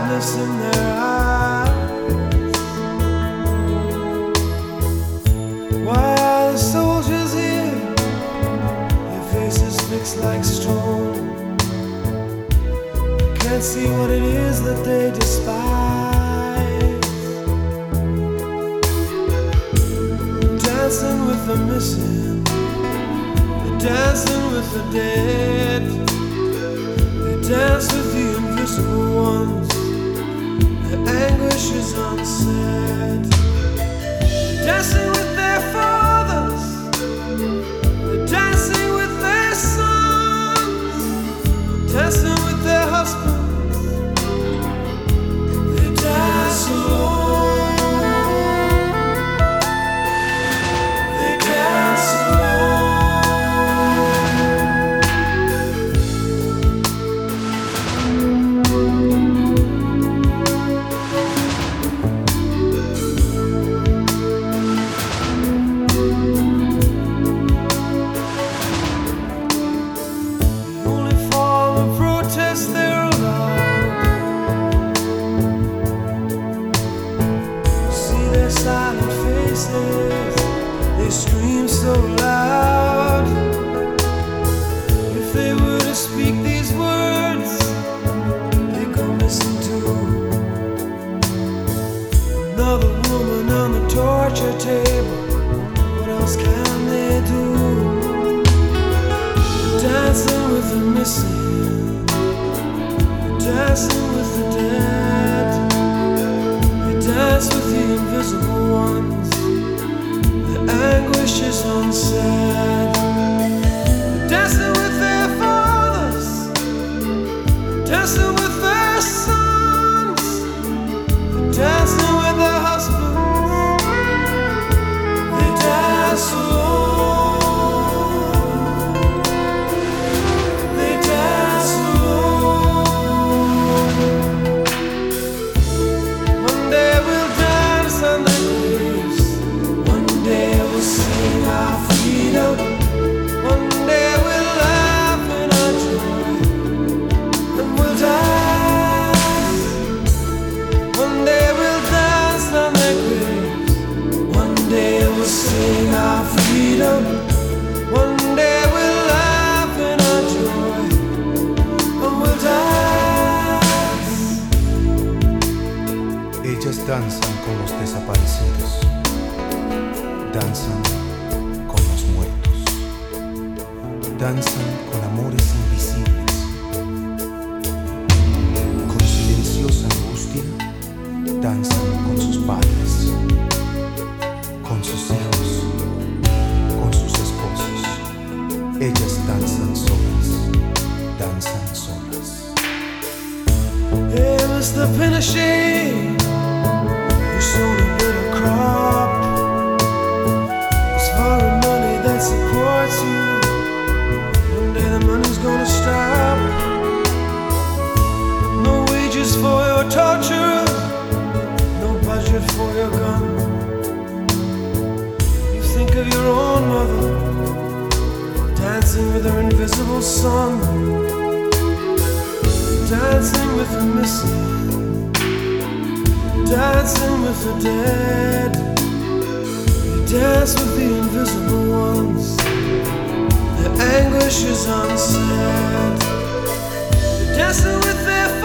sadness in their eyes. Why are the soldiers here? Their faces fixed like stone. Can't see what it is that they despise. Dancing with the missing, they're dancing with the dead. They dance with the invisible ones. Their anguish is unsaid. They're dancing with their fathers. They're dancing with their sons. Dancing with their husbands. They dance alone. They dance alone. The only form of protest they're allowed. See their silent faces, they scream so loud. If they were to speak these words, they go missing too. Another woman on the torture table, what else can they do? Dancing with the missing, dancing with the dead. They dance with the invisible ones. The anguish is unsaid. They're dancing with their fathers, dancing with their sons, they're dancing with their husbands. They dance alone. They dance alone. One day we'll dance on the graves. One day we'll sing our freedom. One day we'll laugh in our joy. And we'll dance. One day we'll dance on their graves. One day we'll sing our freedom. One day we'll laugh in our joy. And we'll dance. Ellas danzan con los desaparecidos, danzan con los muertos, danzan con amores invisibles, con silenciosa angustia, danzan con sus padres, con sus hijos, con sus esposos. Ellas danzan solas, danzan solas. Hey, Mr. Pinochet, you sold a bitter crop. It's foreign money that supports you. One day the money's gonna stop. No wages for your torturers, no budget for your gun. You think of your own mother, dancing with her invisible son. Dancing with the missing, dancing with the dead. They dance with the invisible ones. Their anguish is unsaid. They're dancing with their